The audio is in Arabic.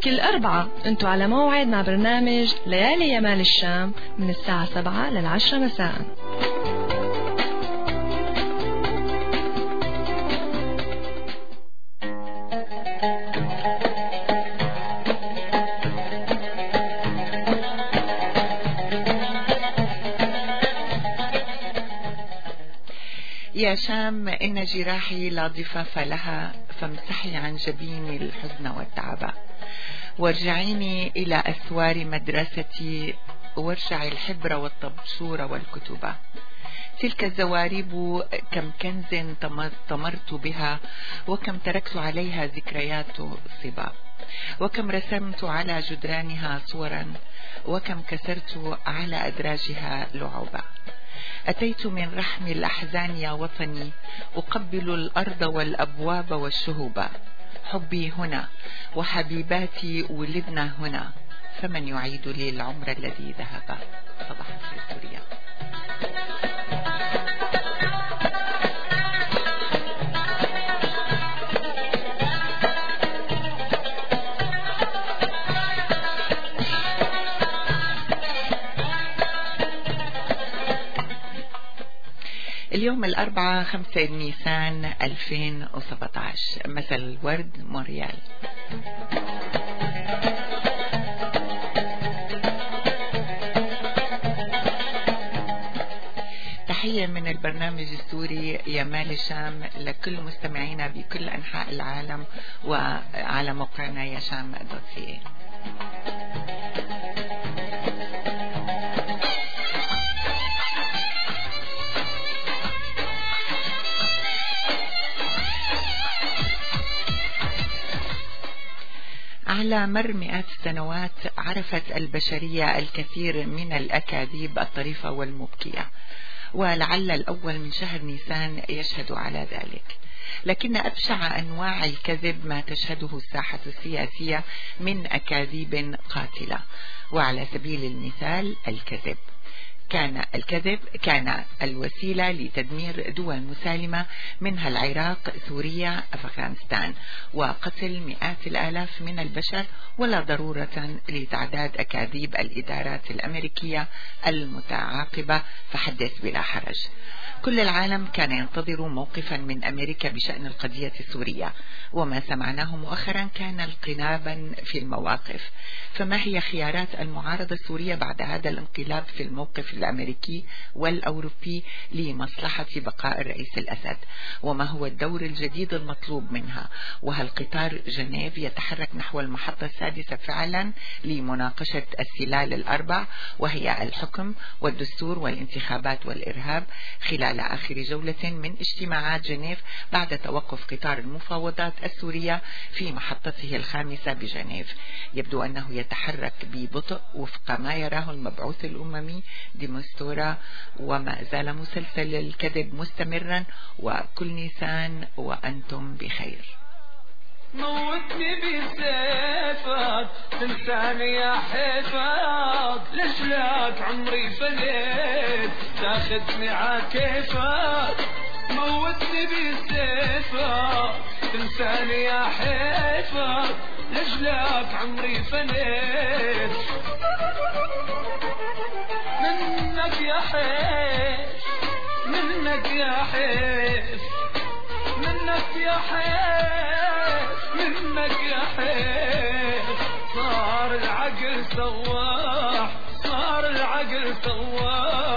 كل أربعة انتوا على موعد مع برنامج ليالي يمال الشام من الساعة 7 لل10 مساء. يا شام إن جراحي لا ضفاف لها، فامسحي عن جبيني الحزن والتعب، وارجعيني إلى أسوار مدرستي، وارجعي الحبر والطبشور والكتب. تلك الزوارب كم كنز طمرت بها، وكم تركت عليها ذكريات صبا، وكم رسمت على جدرانها صورا، وكم كسرت على أدراجها لعبا. أتيت من رحم الأحزان يا وطني، أقبل الأرض والأبواب والشهوب. حبي هنا وحبيباتي ولدنا هنا، فمن يعيد لي العمر الذي ذهب. صباح في سوريا. اليوم الأربعاء 5 نيسان 2017. مثل الورد مونريال. تحية من البرنامج السوري يمال الشام لكل مستمعينا بكل أنحاء العالم وعلى موقعنا ياشام.ca. على مر مئات السنوات عرفت البشرية الكثير من الأكاذيب الطريفة والمبكية، ولعل الأول من شهر نيسان يشهد على ذلك. لكن أبشع أنواع الكذب ما تشهده الساحة السياسية من أكاذيب قاتلة. وعلى سبيل المثال الكذب كان الوسيلة لتدمير دول مسالمة منها العراق، سوريا، أفغانستان، وقتل مئات الآلاف من البشر، ولا ضرورة لتعداد أكاذيب الإدارات الأمريكية المتعاقبة، فحدث بلا حرج. كل العالم كان ينتظر موقفا من أمريكا بشأن القضية السورية، وما سمعناه مؤخرا كان انقلابا في المواقف. فما هي خيارات المعارضة السورية بعد هذا الانقلاب في الموقف الأمريكي والأوروبي لمصلحة بقاء الرئيس الأسد؟ وما هو الدور الجديد المطلوب منها؟ وهل قطار جنيف يتحرك نحو المحطة السادسة فعلا لمناقشة السلال الأربع، وهي الحكم والدستور والانتخابات والإرهاب، خلال آخر جولة من اجتماعات جنيف بعد توقف قطار المفاوضات السورية في محطته الخامسة بجنيف؟ يبدو أنه يتحرك ببطء وفق ما يراه المبعوث الأممي ديمستورا، وما زال مسلسل الكذب مستمرا. وكل نيسان وأنتم بخير. موتني بسيفك تنساني يا حيفك، ليش لك عمري فليت تاخدني عكيفك. موتني بسيفك تنساني يا حيفك، ليش لك عمري فليت منك يا حيف، منك يا حيف، منك يا حيف، منك يا حيف. صار العقل سواح، صار العقل سواح.